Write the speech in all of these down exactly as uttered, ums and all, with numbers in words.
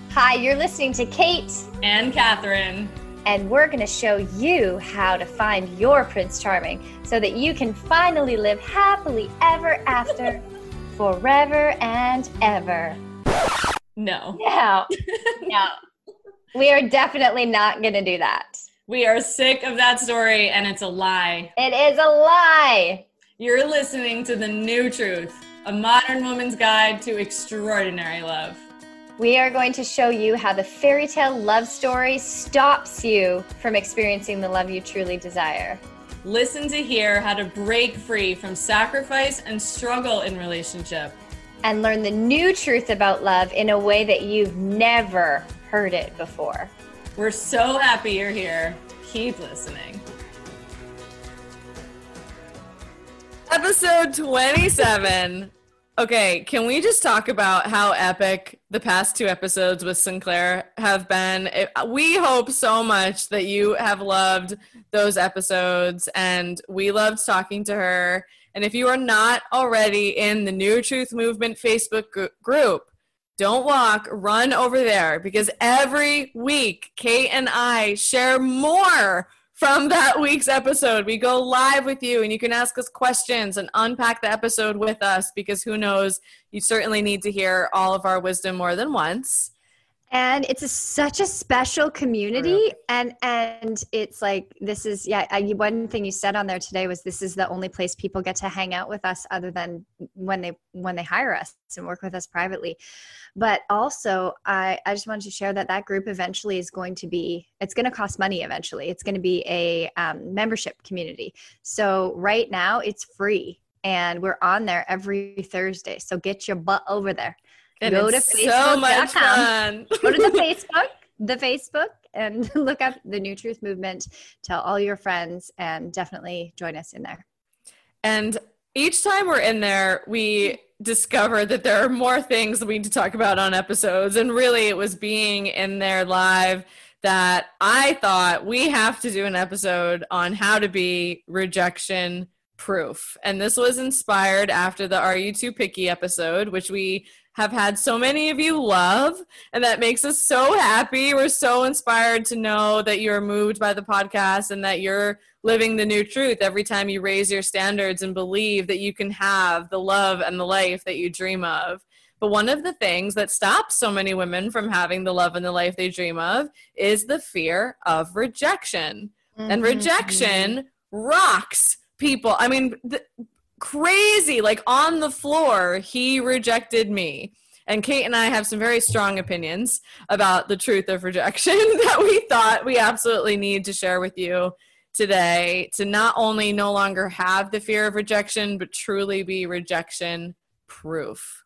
Hi, you're listening to Kate and Catherine, and we're going to show you how to find your Prince Charming so that you can finally live happily ever after, forever and ever. No. No, no. We are definitely not going to do that. We are sick of that story, and it's a lie. It is a lie. You're listening to The New Truth, a modern woman's guide to extraordinary love. We are going to show you how the fairy tale love story stops you from experiencing the love you truly desire. Listen to hear how to break free from sacrifice and struggle in relationship. And learn the new truth about love in a way that you've never heard it before. We're so happy you're here. Keep listening. Episode twenty-seven. Okay, can we just talk about how epic the past two episodes with Sinclair have been? It, we hope so much that you have loved those episodes, and we loved talking to her. And if you are not already in the New Truth Movement Facebook gr- group, don't walk, run over there, because every week Kate and I share more from that week's episode. We go live with you, and you can ask us questions and unpack the episode with us, because who knows, you certainly need to hear all of our wisdom more than once. And it's a, such a special community. Really? And and it's like, this is, yeah, I, one thing you said on there today was this is the only place people get to hang out with us other than when they when they hire us and work with us privately. But also, I, I just wanted to share that that group eventually is going to be, it's going to cost money eventually. It's going to be a um, membership community. So right now it's free, and we're on there every Thursday. So get your butt over there. And Go to so much fun. Go to the Facebook, the Facebook, and look up the New Truth Movement. Tell all your friends, and definitely join us in there. And each time we're in there, we discover that there are more things that we need to talk about on episodes. And really, it was being in there live that I thought we have to do an episode on how to be rejection proof. And this was inspired after the Are You Too Picky episode, which we have had so many of you love, and that makes us so happy. We're so inspired to know that you're moved by the podcast and that you're living the new truth every time you raise your standards and believe that you can have the love and the life that you dream of. But one of the things that stops so many women from having the love and the life they dream of is the fear of rejection. Mm-hmm. And rejection rocks people. I mean, the, crazy, like on the floor, he rejected me. And Kate and I have some very strong opinions about the truth of rejection that we thought we absolutely need to share with you today, to not only no longer have the fear of rejection, but truly be rejection proof.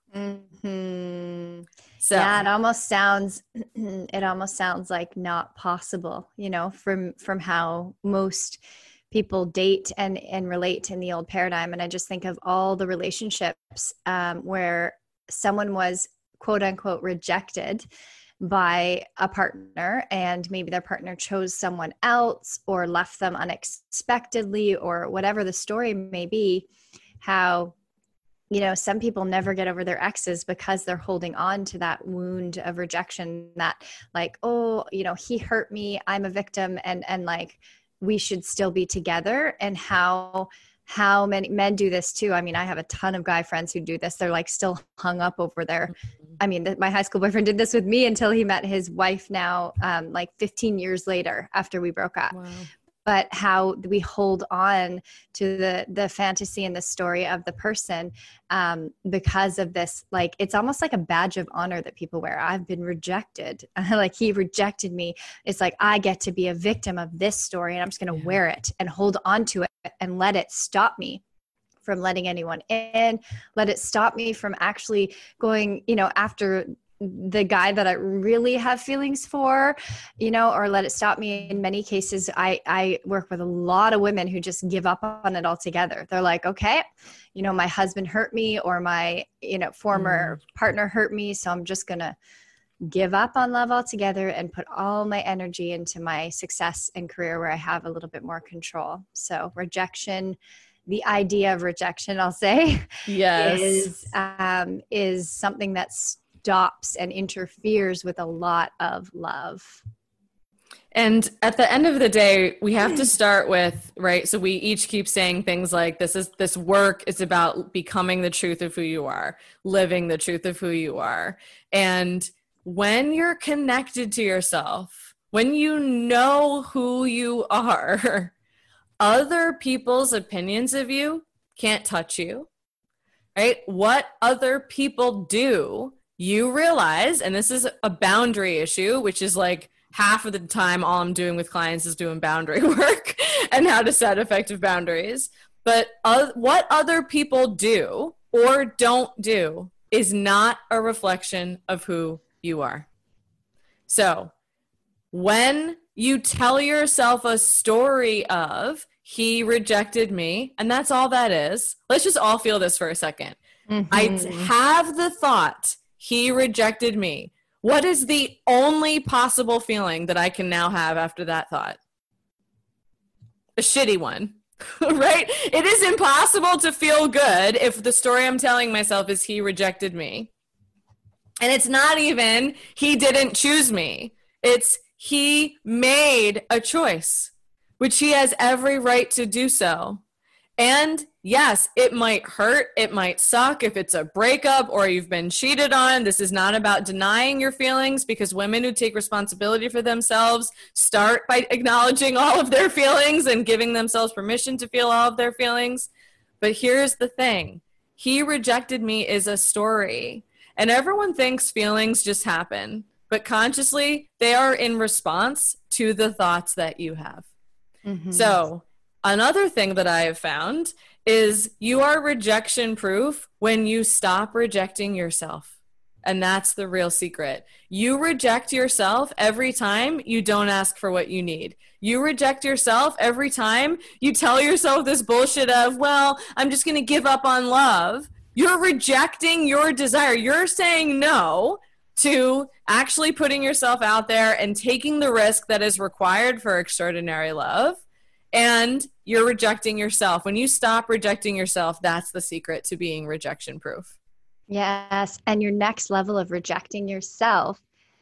Mm-hmm. So yeah, it almost sounds, it almost sounds like not possible, you know, from, from how most people date and, and relate in the old paradigm. And I just think of all the relationships um, where someone was quote unquote rejected by a partner, and maybe their partner chose someone else or left them unexpectedly, or whatever the story may be. How, you know, some people never get over their exes because they're holding on to that wound of rejection, that like, oh, you know, he hurt me, I'm a victim, and and like, we should still be together. And how how many men do this too. I mean, I have a ton of guy friends who do this. They're like still hung up over their, I mean, the, my high school boyfriend did this with me until he met his wife now, um, like fifteen years later after we broke up. Wow. But how we hold on to the the fantasy and the story of the person um, because of this, like, it's almost like a badge of honor that people wear. I've been rejected. Like, he rejected me. It's like, I get to be a victim of this story, and I'm just going to yeah. wear it and hold on to it and let it stop me from letting anyone in, let it stop me from actually going, you know, after the guy that I really have feelings for, you know, or let it stop me. In many cases, I, I work with a lot of women who just give up on it altogether. They're like, okay, you know, my husband hurt me, or my, you know, former mm. partner hurt me. So I'm just going to give up on love altogether and put all my energy into my success and career where I have a little bit more control. So rejection, the idea of rejection, I'll say, yes, is, um, is something that's stops and interferes with a lot of love. And at the end of the day, we have to start with, right? So we each keep saying things like, this is, this work is about becoming the truth of who you are, living the truth of who you are. And when you're connected to yourself, when you know who you are, other people's opinions of you can't touch you, right? What other people do, you realize, and this is a boundary issue, which is like, half of the time, all I'm doing with clients is doing boundary work and how to set effective boundaries. But uh, what other people do or don't do is not a reflection of who you are. So when you tell yourself a story of, he rejected me, and that's all that is, let's just all feel this for a second. Mm-hmm. I have the thought, he rejected me. What is the only possible feeling that I can now have after that thought? A shitty one, right? It is impossible to feel good if the story I'm telling myself is he rejected me. And it's not even he didn't choose me. It's he made a choice, which he has every right to do so. And yes, it might hurt. It might suck if it's a breakup or you've been cheated on. This is not about denying your feelings, because women who take responsibility for themselves start by acknowledging all of their feelings and giving themselves permission to feel all of their feelings. But here's the thing. He rejected me is a story. And everyone thinks feelings just happen. But consciously, they are in response to the thoughts that you have. Mm-hmm. So another thing that I have found is you are rejection proof when you stop rejecting yourself. And that's the real secret. You reject yourself every time you don't ask for what you need. You reject yourself every time you tell yourself this bullshit of, well, I'm just going to give up on love. You're rejecting your desire. You're saying no to actually putting yourself out there and taking the risk that is required for extraordinary love. And you're rejecting yourself. When you stop rejecting yourself, that's the secret to being rejection proof. Yes. And your next level of rejecting yourself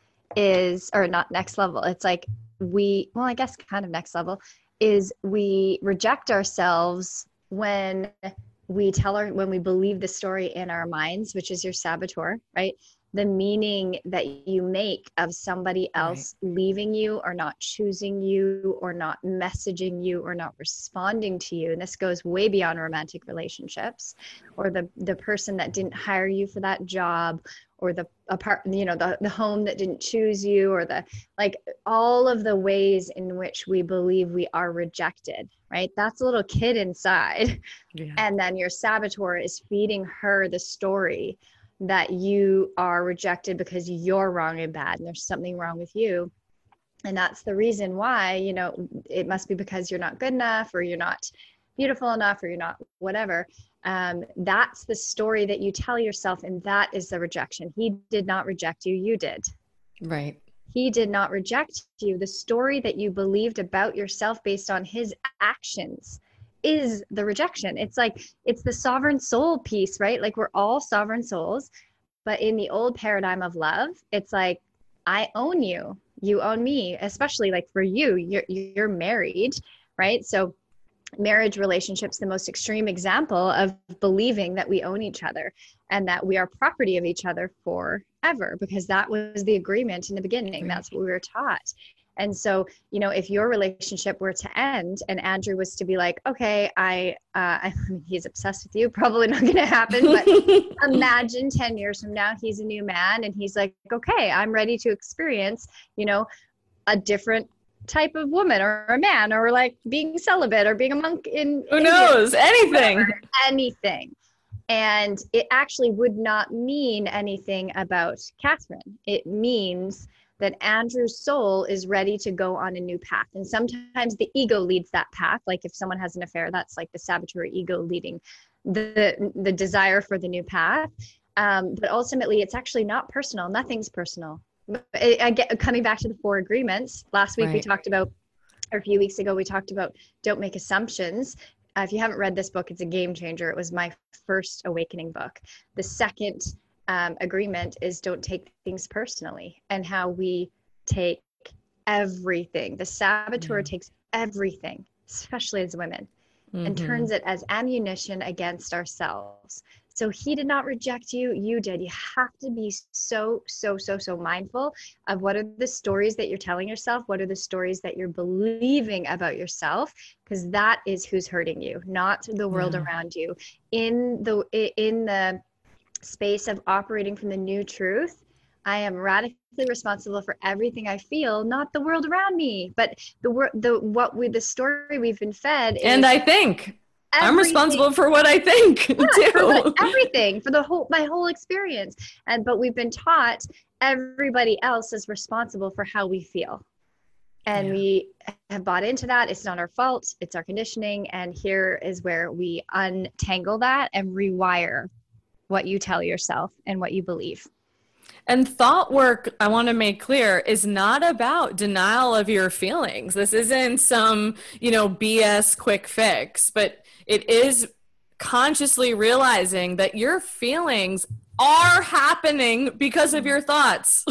is, or not next level, it's like we, well, I guess kind of next level, is we reject ourselves when we tell our, when we believe the story in our minds, which is your saboteur, right? The meaning that you make of somebody else right. leaving you or not choosing you or not messaging you or not responding to you. And this goes way beyond romantic relationships, or the, the person that didn't hire you for that job, or the apart, you know, the, the home that didn't choose you, or the, like all of the ways in which we believe we are rejected, right? That's a little kid inside. Yeah. And then your saboteur is feeding her the story that you are rejected because you're wrong and bad and there's something wrong with you. And that's the reason why, you know, it must be because you're not good enough, or you're not beautiful enough, or you're not whatever. Um, that's the story that you tell yourself. And that is the rejection. He did not reject you. You did. Right. He did not reject you. The story that you believed about yourself based on his actions is the rejection. It's like, it's the sovereign soul piece, right? Like we're all sovereign souls, but in the old paradigm of love, it's like, I own you, you own me, especially like for you, you're, you're married, right? So marriage relationships, the most extreme example of believing that we own each other and that we are property of each other forever, because that was the agreement in the beginning. That's what we were taught. And so, you know, if your relationship were to end and Andrew was to be like, okay, I, uh, I mean, he's obsessed with you, probably not going to happen, but imagine ten years from now, he's a new man and he's like, okay, I'm ready to experience, you know, a different type of woman or a man, or like being celibate or being a monk in who knows, India, anything, whatever, anything. And it actually would not mean anything about Catherine. It means that Andrew's soul is ready to go on a new path. And sometimes the ego leads that path. Like if someone has an affair, that's like the saboteur ego leading the, the desire for the new path. Um, but ultimately, it's actually not personal. Nothing's personal. I, I get coming back to the four agreements. Last week right. we talked about, or a few weeks ago, we talked about don't make assumptions. Uh, if you haven't read this book, it's a game changer. It was my first awakening book. The second um, agreement is don't take things personally, and how we take everything. The saboteur yeah. takes everything, especially as women, mm-hmm. and turns it as ammunition against ourselves. So he did not reject you, you did. You have to be so, so, so, so mindful of what are the stories that you're telling yourself, what are the stories that you're believing about yourself, because that is who's hurting you, not the world yeah. around you. In the in the space of operating from the new truth, I am radically responsible for everything I feel, not the world around me, but the wor- the what we the story we've been fed. Is and I think everything. I'm responsible for what I think yeah, too. For what, everything, for the whole my whole experience. And but we've been taught everybody else is responsible for how we feel. And yeah. we have bought into that. It's not our fault. It's our conditioning. And here is where we untangle that and rewire what you tell yourself and what you believe. And thought work, I want to make clear, is not about denial of your feelings. This isn't some, you know, B S quick fix, but it is consciously realizing that your feelings are happening because of your thoughts.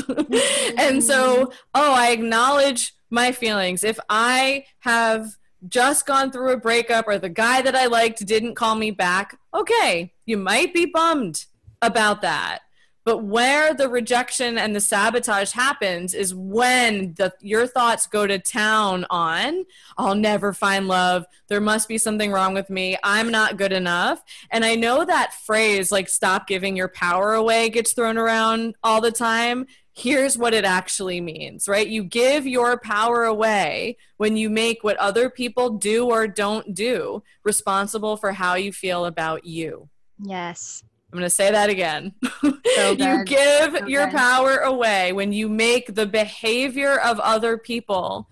And so, oh, I acknowledge my feelings. If I have just gone through a breakup or the guy that I liked didn't call me back, okay, you might be bummed about that. But where the rejection and the sabotage happens is when the your thoughts go to town on, I'll never find love. There must be something wrong with me. I'm not good enough. And I know that phrase, like, stop giving your power away, gets thrown around all the time. Here's what it actually means, right? You give your power away when you make what other people do or don't do responsible for how you feel about you. Yes. I'm going to say that again. So you give so your good. power away when you make the behavior of other people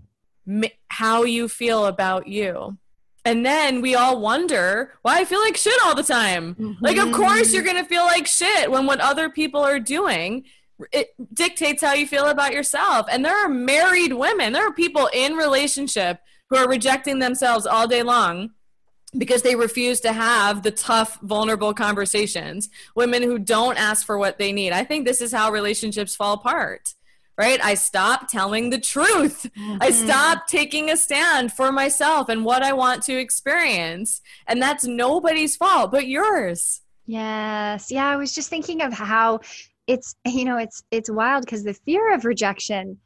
ma- how you feel about you. And then we all wonder why I feel like shit all the time. Mm-hmm. Like, of course you're going to feel like shit when what other people are doing, it dictates how you feel about yourself. And there are married women, there are people in relationship who are rejecting themselves all day long because they refuse to have the tough, vulnerable conversations. Women who don't ask for what they need. I think this is how relationships fall apart, right? I stop telling the truth. Mm-hmm. I stop taking a stand for myself and what I want to experience. And that's nobody's fault but yours. Yes. Yeah, I was just thinking of how it's, you know, it's it's wild because the fear of rejection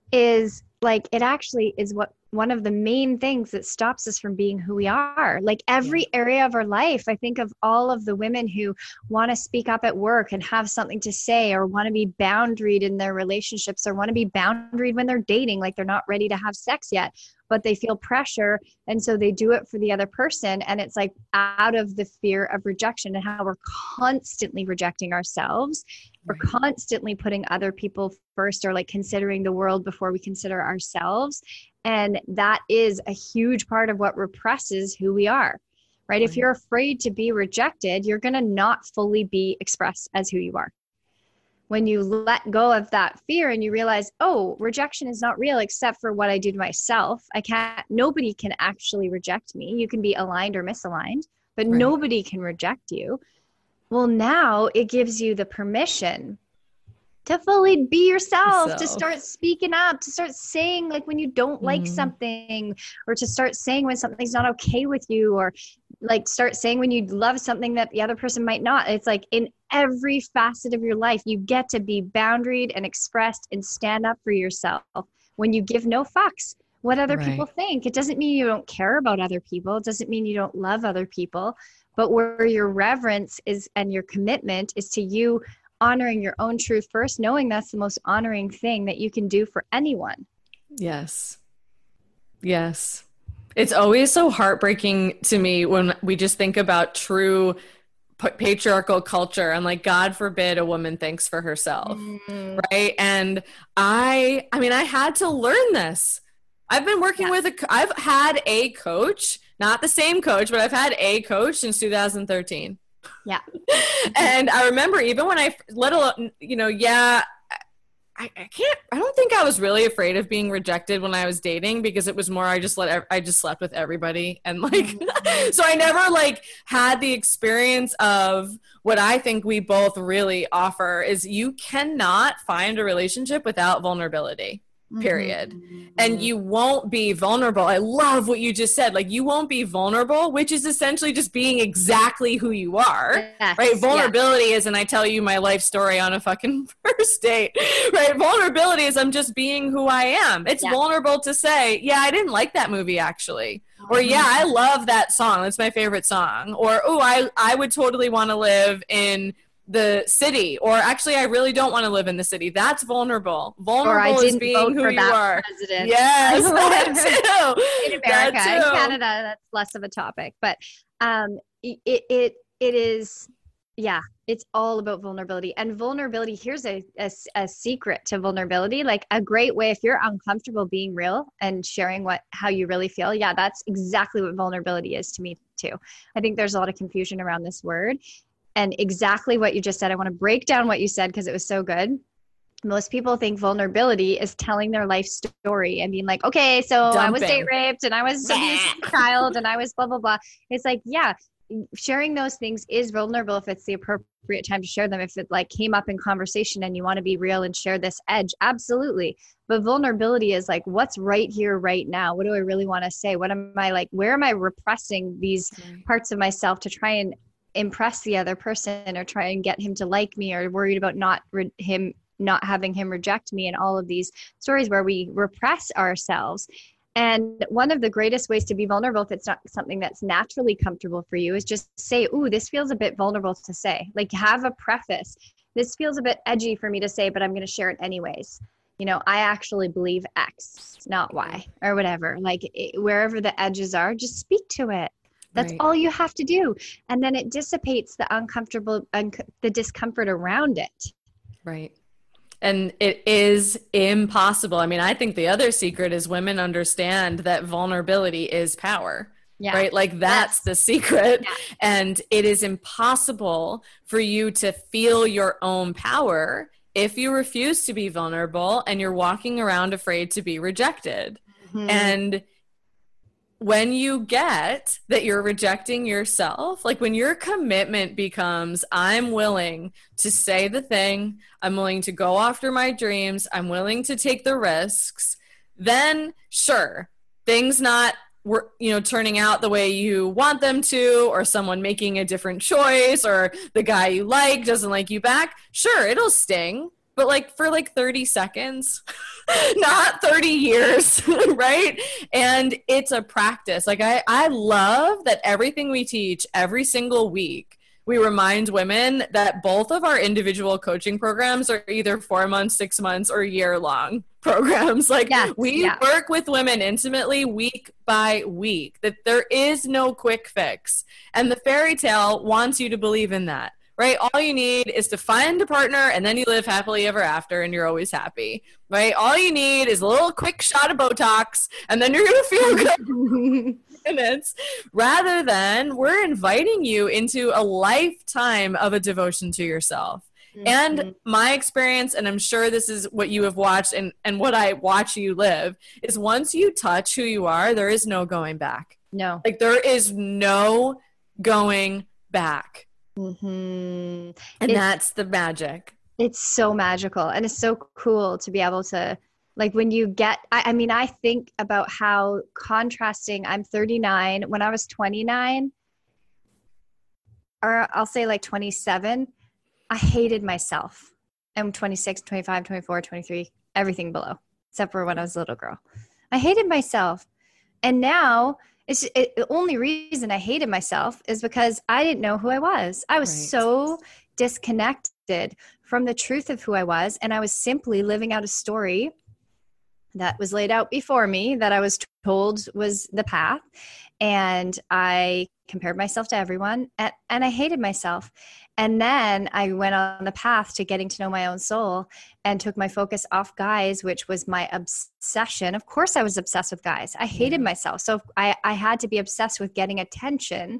is like, it actually is what one of the main things that stops us from being who we are. Like every area of our life, I think of all of the women who want to speak up at work and have something to say, or want to be boundaried in their relationships, or want to be boundaried when they're dating, like they're not ready to have sex yet, but they feel pressure. And so they do it for the other person. And it's like out of the fear of rejection, and how we're constantly rejecting ourselves. We're constantly putting other people first, or like considering the world before we consider ourselves. And that is a huge part of what represses who we are, right? right. If you're afraid to be rejected, you're going to not fully be expressed as who you are. When you let go of that fear and you realize, oh, rejection is not real except for what I do to myself. I can't, nobody can actually reject me. You can be aligned or misaligned, but right. nobody can reject you. Well, now it gives you the permission to fully be yourself, so. to start speaking up, to start saying like when you don't like mm-hmm. something, or to start saying when something's not okay with you, or like start saying when you love something that the other person might not. It's like in every facet of your life, you get to be boundaried and expressed and stand up for yourself when you give no fucks what other right. people think. It doesn't mean you don't care about other people. It doesn't mean you don't love other people, but where your reverence is and your commitment is to you honoring your own truth first, knowing that's the most honoring thing that you can do for anyone. Yes. Yes. It's always so heartbreaking to me when we just think about true patriarchal culture and like, God forbid a woman thinks for herself. Mm. Right. And I, I mean, I had to learn this. I've been working yeah. with a, I've had a coach, not the same coach, but I've had a coach since two thousand thirteen. Yeah. And I remember even when I little, you know, yeah, I, I can't, I don't think I was really afraid of being rejected when I was dating, because it was more, I just let, I just slept with everybody. And like, mm-hmm. so I never like had the experience of what I think we both really offer is you cannot find a relationship without vulnerability. Period. Mm-hmm. And you won't be vulnerable. I love what you just said. Like, you won't be vulnerable, which is essentially just being exactly who you are. Yes, right? Vulnerability yeah. is, and I tell you my life story on a fucking first date, right? Vulnerability is I'm just being who I am. It's yeah. vulnerable to say, yeah, I didn't like that movie actually. Mm-hmm. Or yeah, I love that song. That's my favorite song. Or, oh, I, I would totally want to live in the city, or actually I really don't want to live in the city. That's vulnerable. Vulnerable is being who you are. President. Yes, that too. In America, that too. In Canada, that's less of a topic, but um, it it it is. Yeah, it's all about vulnerability. And vulnerability, here's a, a, a secret to vulnerability. Like a great way, if you're uncomfortable being real and sharing what how you really feel, yeah, that's exactly what vulnerability is to me too. I think there's a lot of confusion around this word. And exactly what you just said, I want to break down what you said because it was so good. Most people think vulnerability is telling their life story and being like, okay, so Dumping. I was date raped and I was abused as a child and I was blah, blah, blah. It's like, yeah, sharing those things is vulnerable if it's the appropriate time to share them. If it like came up in conversation and you want to be real and share this edge, absolutely. But vulnerability is like, what's right here, right now? What do I really want to say? What am I like, where am I repressing these mm-hmm. parts of myself to try and impress the other person or try and get him to like me, or worried about not re- him not having him reject me, and all of these stories where we repress ourselves. And one of the greatest ways to be vulnerable, if it's not something that's naturally comfortable for you, is just say, ooh, this feels a bit vulnerable to say. Like, have a preface. This feels a bit edgy for me to say, but I'm going to share it anyways. You know, I actually believe X, not Y, or whatever. Like it, wherever the edges are, just speak to it. That's right. All you have to do. And then it dissipates the uncomfortable, un- the discomfort around it. Right. And it is impossible. I mean, I think the other secret is women understand that vulnerability is power. Yeah. Right? Like that's yes. the secret. Yeah. And it is impossible for you to feel your own power if you refuse to be vulnerable and you're walking around afraid to be rejected. Mm-hmm. And when you get that you're rejecting yourself, like when your commitment becomes, I'm willing to say the thing, I'm willing to go after my dreams, I'm willing to take the risks, then sure, things not, you know, turning out the way you want them to, or someone making a different choice, or the guy you like doesn't like you back, sure, it'll sting. But like for like thirty seconds, not thirty years, right? And it's a practice. Like I, I love that everything we teach every single week, we remind women that both of our individual coaching programs are either four months, six months, or year long programs. Like yes, we yeah. work with women intimately week by week, that there is no quick fix. And the fairy tale wants you to believe in that. Right? All you need is to find a partner and then you live happily ever after and you're always happy, right? All you need is a little quick shot of Botox and then you're going to feel good minutes, rather than we're inviting you into a lifetime of a devotion to yourself. Mm-hmm. And my experience, and I'm sure this is what you have watched and, and what I watch you live, is once you touch who you are, there is no going back. No. Like there is no going back. Mm-hmm. And it's, that's the magic. It's so magical. And it's so cool to be able to, like when you get, I, I mean, I think about how contrasting, I'm thirty-nine. When I was twenty-nine, or I'll say like twenty-seven, I hated myself. I'm twenty-six, twenty-five, twenty-four, twenty-three, everything below, except for when I was a little girl. I hated myself. And now It's it, the only reason I hated myself is because I didn't know who I was. I was right. so disconnected from the truth of who I was. And I was simply living out a story that was laid out before me that I was told was the path. And I compared myself to everyone and, and I hated myself. And then I went on the path to getting to know my own soul and took my focus off guys, which was my obsession. Of course I was obsessed with guys. I hated yeah. myself. So I, I had to be obsessed with getting attention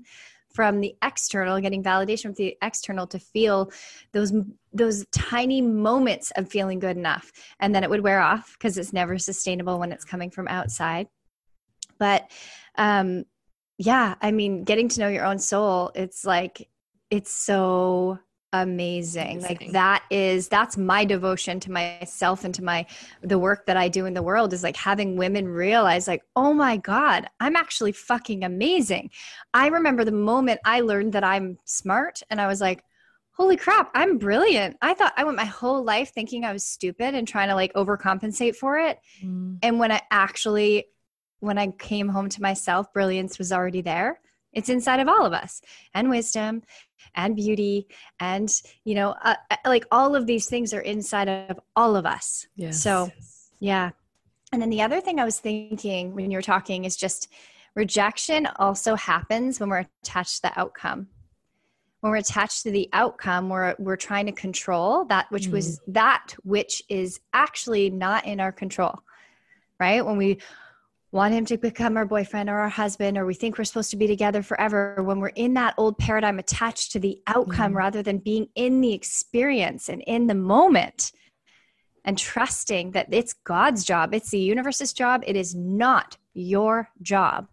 from the external, getting validation from the external to feel those those tiny moments of feeling good enough. And then it would wear off because it's never sustainable when it's coming from outside. But um, yeah, I mean, getting to know your own soul, it's like, it's so amazing. amazing. Like that is, that's my devotion to myself and to my, the work that I do in the world is like having women realize like, oh my God, I'm actually fucking amazing. I remember the moment I learned that I'm smart and I was like, holy crap, I'm brilliant. I thought I went my whole life thinking I was stupid and trying to like overcompensate for it. Mm. And when I actually, when I came home to myself, brilliance was already there. It's inside of all of us, and wisdom and beauty. And, you know, uh, like all of these things are inside of all of us. Yes. So yeah. And then the other thing I was thinking when you were talking is just rejection also happens when we're attached to the outcome. When we're attached to the outcome, we're, we're trying to control that, which mm. was that, which is actually not in our control, right? When we want him to become our boyfriend or our husband, or we think we're supposed to be together forever, when we're in that old paradigm attached to the outcome mm. rather than being in the experience and in the moment and trusting that it's God's job. It's the universe's job. It is not your job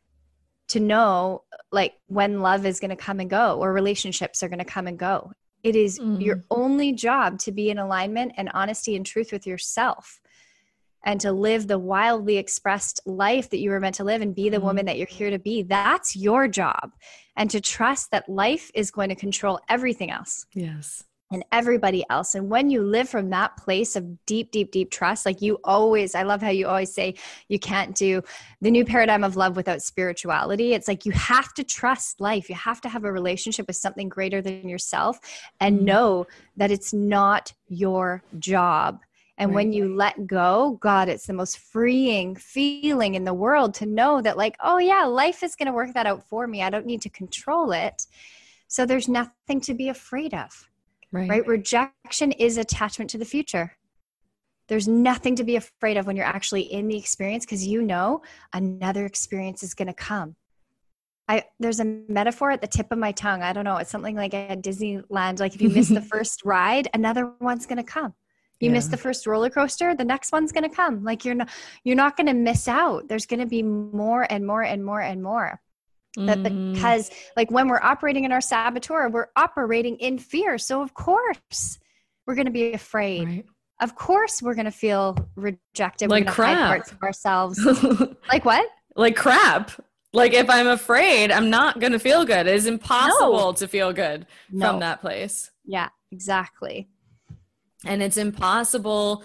to know like when love is going to come and go or relationships are going to come and go. It is mm. your only job to be in alignment and honesty and truth with yourself, and to live the wildly expressed life that you were meant to live and be the mm. woman that you're here to be. That's your job. And to trust that life is going to control everything else. Yes. And everybody else. And when you live from that place of deep, deep, deep trust, like you always, I love how you always say you can't do the new paradigm of love without spirituality. It's like you have to trust life. You have to have a relationship with something greater than yourself and mm. know that it's not your job. And right. when you let go, God, it's the most freeing feeling in the world to know that like, oh yeah, life is going to work that out for me. I don't need to control it. So there's nothing to be afraid of, right? right? Rejection is attachment to the future. There's nothing to be afraid of when you're actually in the experience, because you know another experience is going to come. I, there's a metaphor at the tip of my tongue. I don't know. It's something like at Disneyland. Like if you miss the first ride, another one's going to come. You yeah. miss the first roller coaster, the next one's going to come. Like you're not, you're not going to miss out. There's going to be more and more and more and more. But mm. because like when we're operating in our saboteur, we're operating in fear. So of course we're going to be afraid. Right. Of course we're going to feel rejected. Like we're crap. Hide parts of ourselves. Like what? Like crap. Like if I'm afraid, I'm not going to feel good. It is impossible no. to feel good no. from that place. Yeah, exactly. And it's impossible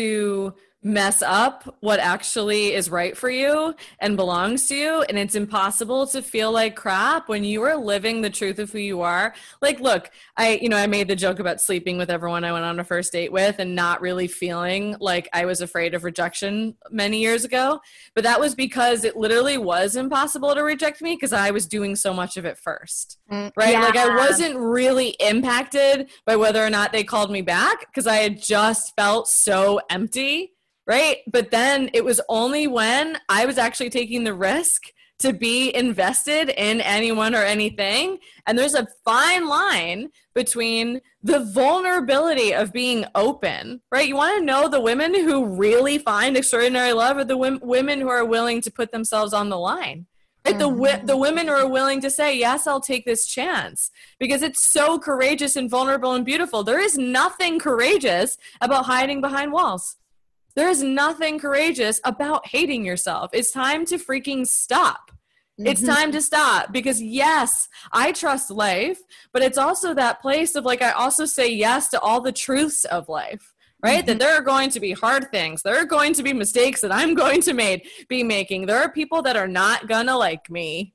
to mess up what actually is right for you and belongs to you. And it's impossible to feel like crap when you are living the truth of who you are. Like, look, I, you know, I made the joke about sleeping with everyone I went on a first date with and not really feeling like I was afraid of rejection many years ago. But that was because it literally was impossible to reject me because I was doing so much of it first, right? Yeah. Like I wasn't really impacted by whether or not they called me back because I had just felt so empty. Right. But then it was only when I was actually taking the risk to be invested in anyone or anything. And there's a fine line between the vulnerability of being open, right? You want to know the women who really find extraordinary love are the w- women who are willing to put themselves on the line. Right? Mm-hmm. The, wi- the women who are willing to say, yes, I'll take this chance because it's so courageous and vulnerable and beautiful. There is nothing courageous about hiding behind walls. There is nothing courageous about hating yourself. It's time to freaking stop. Mm-hmm. It's time to stop because yes, I trust life, but it's also that place of like, I also say yes to all the truths of life, right? Mm-hmm. That there are going to be hard things. There are going to be mistakes that I'm going to make, be making. There are people that are not gonna like me,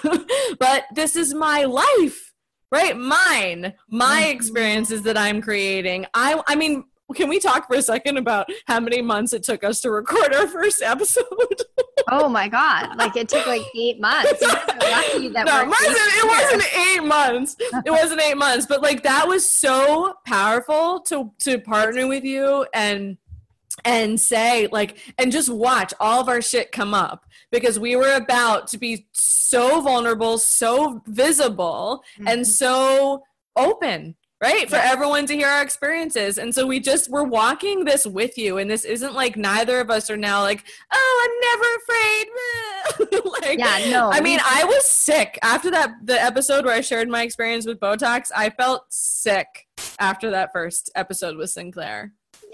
but this is my life, right? Mine, my mm-hmm. experiences that I'm creating. I, I mean, can we talk for a second about how many months it took us to record our first episode? Oh my God. Like it took like eight months. You guys are lucky that no, it wasn't, it wasn't eight months. It wasn't eight months, but like that was so powerful to, to partner with you and and say like, and just watch all of our shit come up, because we were about to be so vulnerable, so visible, mm-hmm. and so open, right? For yeah. everyone to hear our experiences. And so we just, we're walking this with you. And this isn't like, neither of us are now like, oh, I'm never afraid. like, yeah, no. I mean, I was sick after that, the episode where I shared my experience with Botox. I felt sick after that first episode with Sinclair.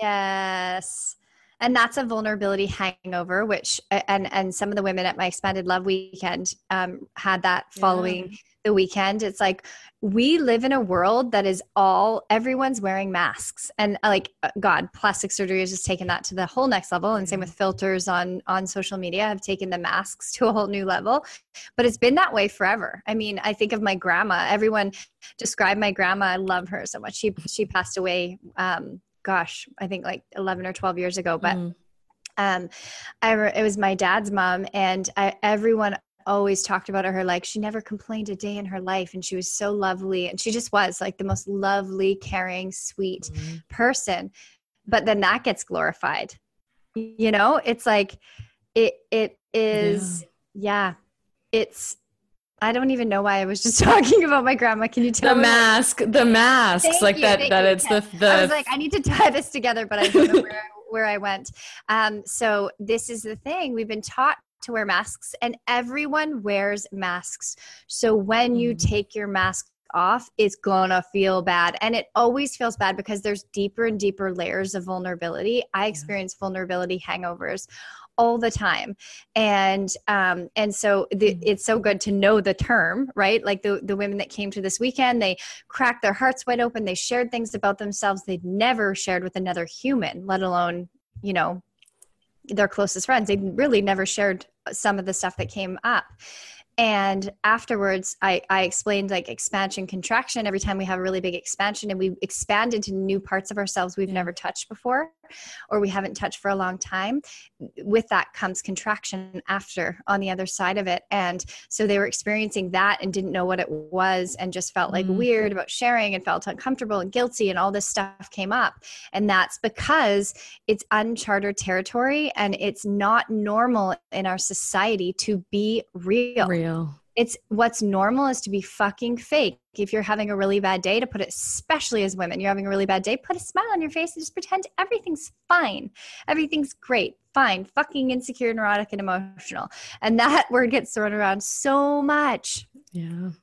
Yes. And that's a vulnerability hangover, which, and, and some of the women at my Expanded Love weekend um, had that following yeah. the weekend. It's like, we live in a world that is all, everyone's wearing masks, and like, God, plastic surgery has just taken that to the whole next level. And same with filters on, on social media have taken the masks to a whole new level, but it's been that way forever. I mean, I think of my grandma, everyone described my grandma. I love her so much. She, she passed away, um, gosh, I think like eleven or twelve years ago, but, mm. um, I, re- it was my dad's mom, and I, everyone always talked about her. Like, she never complained a day in her life. And she was so lovely. And she just was like the most lovely, caring, sweet mm-hmm. person. But then that gets glorified, you know, it's like, it, it is, yeah, yeah it's, I don't even know why I was just talking about my grandma. Can you tell the me? mask, the masks Thank like you, that, that you, it's Ken. the, the, I was like, I need to tie this together, but I don't know where, where I went. Um, so this is the thing. We've been taught to wear masks, and everyone wears masks. So when you take your mask off, it's gonna feel bad. And it always feels bad because there's deeper and deeper layers of vulnerability. I experience vulnerability hangovers all the time. And, um, and so the, it's so good to know the term, right? Like the, the women that came to this weekend, they cracked their hearts wide open. They shared things about themselves they'd never shared with another human, let alone, you know, their closest friends. They really never shared some of the stuff that came up. And afterwards, I, I explained like expansion, contraction. Every time we have a really big expansion and we expand into new parts of ourselves we've yeah. never touched before, or we haven't touched for a long time, with that comes contraction after on the other side of it. And so they were experiencing that and didn't know what it was, and just felt like mm. weird about sharing, and felt uncomfortable and guilty, and all this stuff came up. And that's because it's uncharted territory, and it's not normal in our society to be real. Real. It's what's normal is to be fucking fake. If you're having a really bad day, to put it, especially as women, you're having a really bad day, put a smile on your face and just pretend everything's fine. Everything's great, fine, fucking insecure, neurotic, and emotional. And that word gets thrown around so much. Yeah.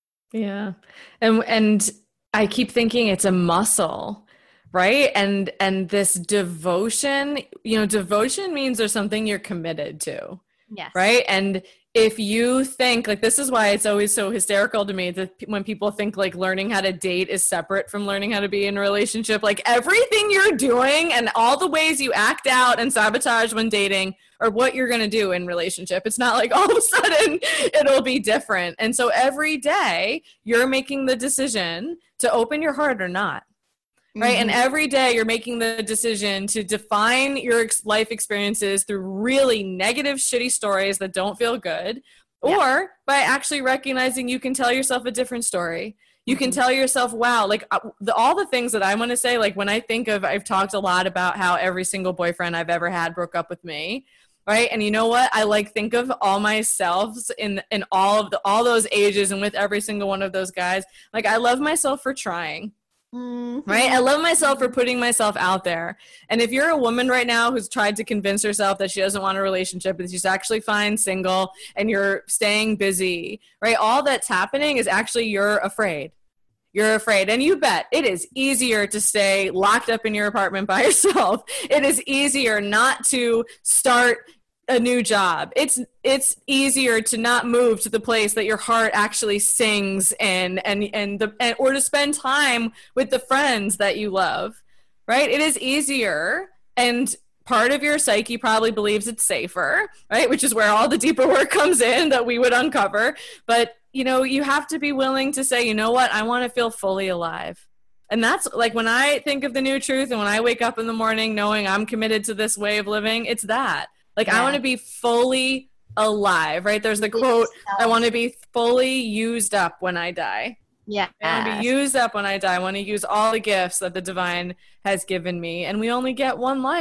Yeah. And, and I keep thinking it's a muscle, right? And, and this devotion, you know, devotion means there's something you're committed to. Yes. Right. And if you think like, this is why it's always so hysterical to me that when people think like learning how to date is separate from learning how to be in a relationship, like everything you're doing and all the ways you act out and sabotage when dating are what you're going to do in relationship. It's not like all of a sudden it'll be different. And so every day you're making the decision to open your heart or not. Right. Mm-hmm. And every day you're making the decision to define your ex- life experiences through really negative, shitty stories that don't feel good, or yeah. by actually recognizing you can tell yourself a different story. You mm-hmm. can tell yourself, wow, like uh, the, all the things that I want to say, like when I think of, I've talked a lot about how every single boyfriend I've ever had broke up with me. Right. And you know what? I like think of all myself in, in all of the, all those ages, and with every single one of those guys, like I love myself for trying. Mm-hmm. Right. I love myself for putting myself out there. And if you're a woman right now who's tried to convince herself that she doesn't want a relationship, that she's actually fine single, and you're staying busy, right? All that's happening is actually you're afraid. You're afraid. And you bet it is easier to stay locked up in your apartment by yourself. It is easier not to start a new job. It's it's easier to not move to the place that your heart actually sings in, and and the and, or to spend time with the friends that you love, right? It is easier, and part of your psyche probably believes it's safer, right? Which is where all the deeper work comes in that we would uncover. But you know, you have to be willing to say, you know what, I want to feel fully alive. And that's like when I think of the new truth, and when I wake up in the morning knowing I'm committed to this way of living, it's that. Like, yeah. I want to be fully alive, right? There's the quote, I want to be fully used up when I die. Yeah. I want to be used up when I die. I want to use all the gifts that the divine has given me. And we only get one life.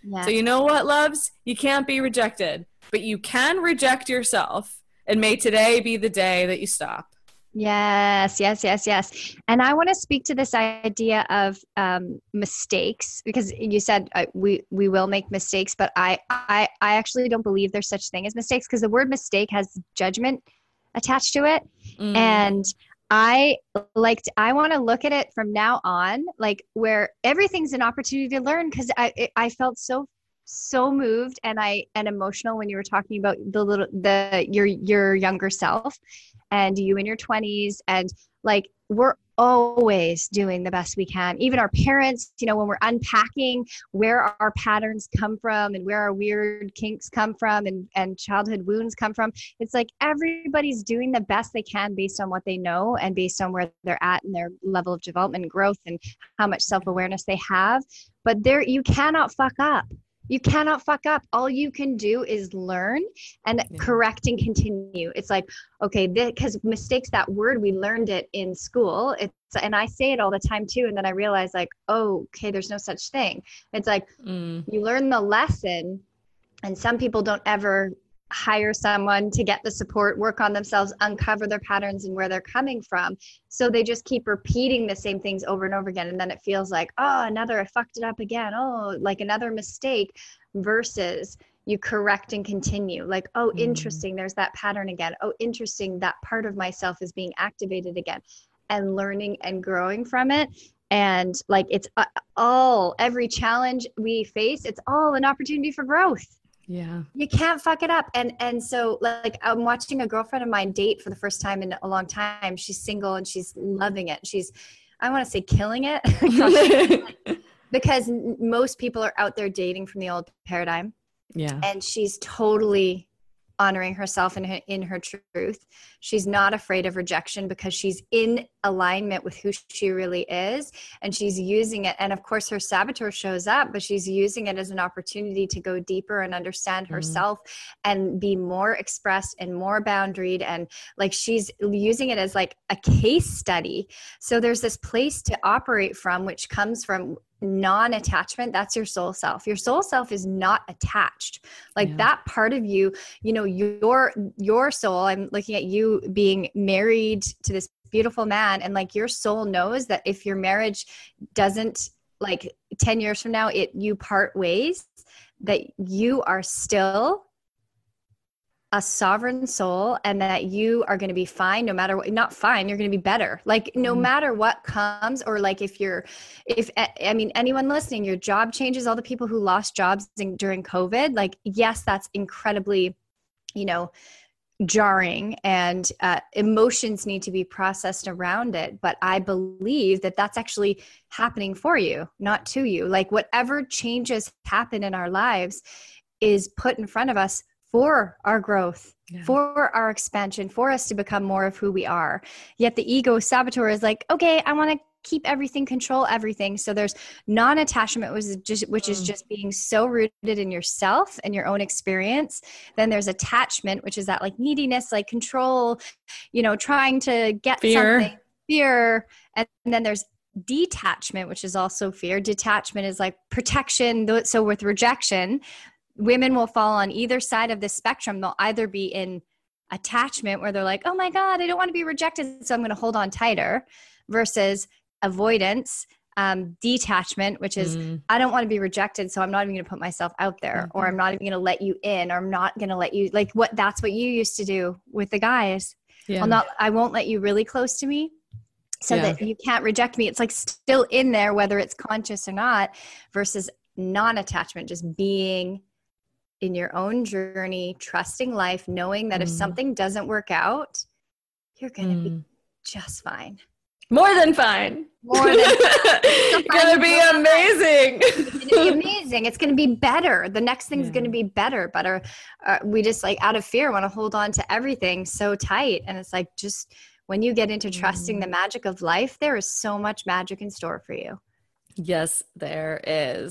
Yes. So you know what, loves? You can't be rejected, but you can reject yourself. And may today be the day that you stop. Yes, yes, yes, yes. And I want to speak to this idea of um, mistakes, because you said uh, we we will make mistakes, but I, I I actually don't believe there's such thing as mistakes, because the word mistake has judgment attached to it. Mm. And I like to, I want to look at it from now on, like where everything's an opportunity to learn, because I it, I felt so so moved and I and emotional when you were talking about the little the your your younger self and you in your twenties, and like we're always doing the best we can. Even our parents, you know, when we're unpacking where our patterns come from and where our weird kinks come from and and childhood wounds come from, it's like everybody's doing the best they can based on what they know and based on where they're at and their level of development and growth and how much self-awareness they have. But there, you cannot fuck up. You cannot fuck up. All you can do is learn and yeah. correct and continue. It's like, okay, because mistakes, that word, we learned it in school. It's, and I say it all the time too. And then I realize like, oh, okay, there's no such thing. It's like, mm. you learn the lesson, and some people don't ever hire someone to get the support, work on themselves, uncover their patterns and where they're coming from. So they just keep repeating the same things over and over again. And then it feels like, oh, another, I fucked it up again. Oh, like another mistake, versus you correct and continue. Like, oh, interesting. There's that pattern again. Oh, interesting. That part of myself is being activated again, and learning and growing from it. And like, it's all, every challenge we face, it's all an opportunity for growth. Yeah. You can't fuck it up. And and so like I'm watching a girlfriend of mine date for the first time in a long time. She's single and she's loving it. She's, I want to say killing it. Because most people are out there dating from the old paradigm. Yeah. And she's totally honoring herself in her, in her truth. She's not afraid of rejection because she's in alignment with who she really is, and she's using it. And of course her saboteur shows up, but she's using it as an opportunity to go deeper and understand mm-hmm. herself and be more expressed and more boundaried. And like, she's using it as like a case study. So there's this place to operate from, which comes from non-attachment. That's your soul self. Your soul self is not attached. Like yeah. that part of you, you know, your, your soul, I'm looking at you being married to this beautiful man. And like, your soul knows that if your marriage doesn't, like ten years from now, it, you part ways, that you are still a sovereign soul, and that you are going to be fine no matter what. Not fine, you're going to be better. Like no mm. matter what comes, or like if you're, if, I mean, anyone listening, your job changes, all the people who lost jobs in, during COVID, like, yes, that's incredibly, you know, jarring, and uh, emotions need to be processed around it. But I believe that that's actually happening for you, not to you. Like whatever changes happen in our lives is put in front of us for our growth, yeah. for our expansion, for us to become more of who we are. Yet the ego saboteur is like, okay, I want to keep everything, control everything. So there's non-attachment, which is just, which is just being so rooted in yourself and your own experience. Then there's attachment, which is that like neediness, like control, you know, trying to get fear. something, fear. And then there's detachment, which is also fear. Detachment is like protection. So with rejection, women will fall on either side of the spectrum. They'll either be in attachment, where they're like, oh my God, I don't want to be rejected, so I'm going to hold on tighter, versus avoidance, um, detachment, which is, mm. I don't want to be rejected, so I'm not even going to put myself out there, mm-hmm. or I'm not even going to let you in, or I'm not going to let you, like what, that's what you used to do with the guys. Yeah. Well, not, I won't let you really close to me, so yeah. that you can't reject me. It's like still in there, whether it's conscious or not, versus non-attachment, just being in your own journey, trusting life, knowing that mm. if something doesn't work out, you're going to mm. be just fine. More than fine. More than fine. It's going to be amazing. It's going to be amazing. It's going to be better. The next thing's yeah. going to be better. But our, uh, we just like out of fear want to hold on to everything so tight. And it's like, just when you get into trusting mm. the magic of life, there is so much magic in store for you. Yes, there is.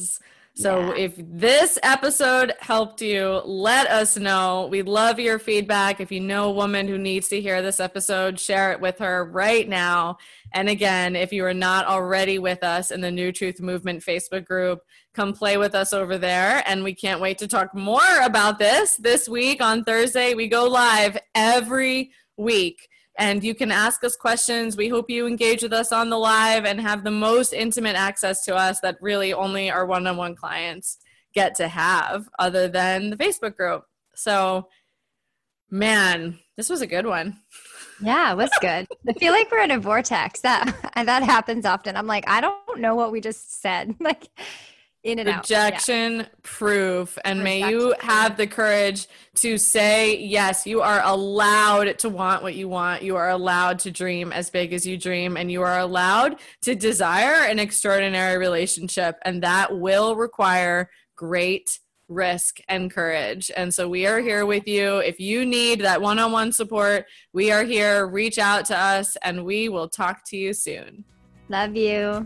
So yeah. if this episode helped you, let us know. We love your feedback. If you know a woman who needs to hear this episode, share it with her right now. And again, if you are not already with us in the New Truth Movement Facebook group, come play with us over there. And we can't wait to talk more about this this week on Thursday. We go live every week. And you can ask us questions. We hope you engage with us on the live and have the most intimate access to us that really only our one-on-one clients get to have other than the Facebook group. So, man, this was a good one. Yeah, it was good. I feel like we're in a vortex. That that happens often. I'm like, I don't know what we just said. Like, in and out. Rejection yeah. proof. And Rejection may you have the courage to say, yes, you are allowed to want what you want. You are allowed to dream as big as you dream. And you are allowed to desire an extraordinary relationship. And that will require great risk and courage. And so we are here with you. If you need that one-on-one support, we are here. Reach out to us and we will talk to you soon. Love you.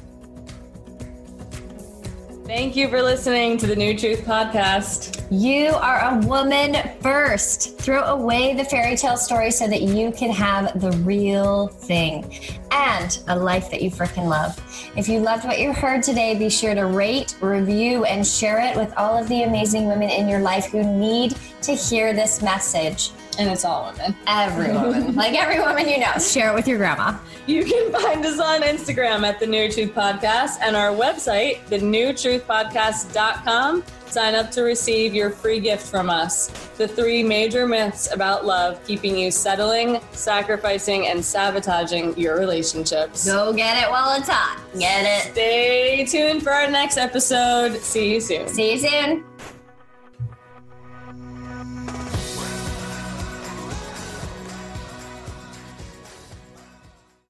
Thank you for listening to the New Truth Podcast. You are a woman first. Throw away the fairy tale story so that you can have the real thing and a life that you freaking love. If you loved what you heard today, be sure to rate, review, and share it with all of the amazing women in your life who need to hear this message. And it's all women. Every woman. Like every woman you know. Share it with your grandma. You can find us on Instagram at The New Truth Podcast and our website, the new truth podcast dot com. Sign up to receive your free gift from us. The three major myths about love keeping you settling, sacrificing, and sabotaging your relationships. Go get it while it's hot. Get it. Stay tuned for our next episode. See you soon. See you soon.